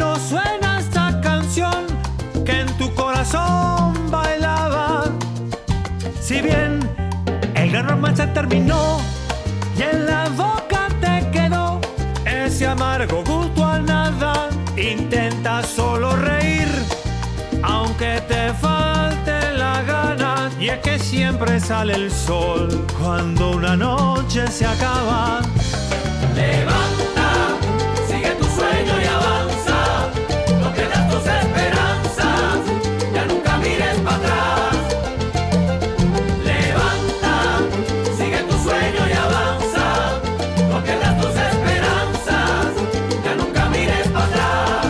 cuando suena esta canción que en tu corazón bailaba. Si bien el gran romance terminó y en la boca te quedó ese amargo gusto a nada, intenta solo reír aunque te falte la gana. Y es que siempre sale el sol cuando una noche se acaba. Levanta, sigue tu sueño y avanza, no pierdas tus esperanzas, ya nunca mires para atrás. Levanta, sigue tu sueño y avanza, no pierdas tus esperanzas, ya nunca mires para atrás.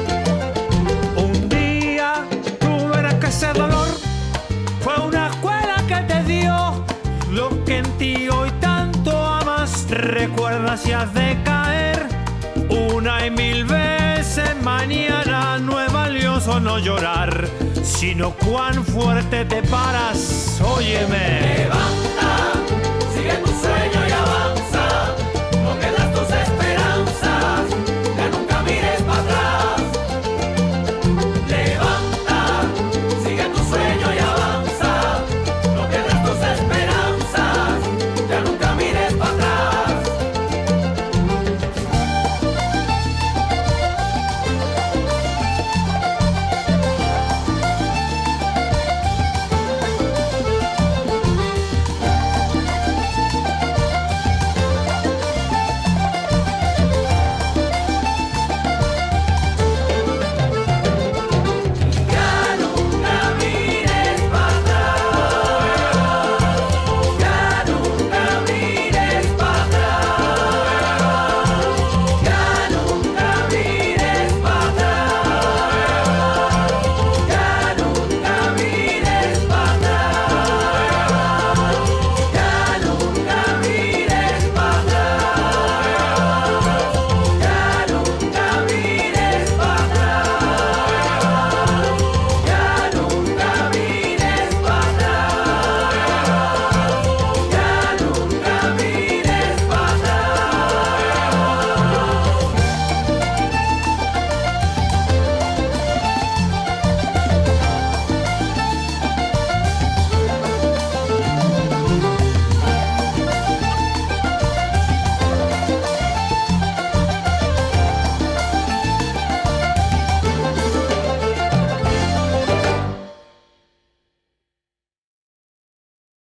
Un día tú verás que ese dolor fue una escuela que te dio lo que en ti hoy tanto amas. Recuerda si has de caer una y mil veces mañana, no es valioso no llorar, sino cuán fuerte te paras. Óyeme. Levanta, sigue tu sueño y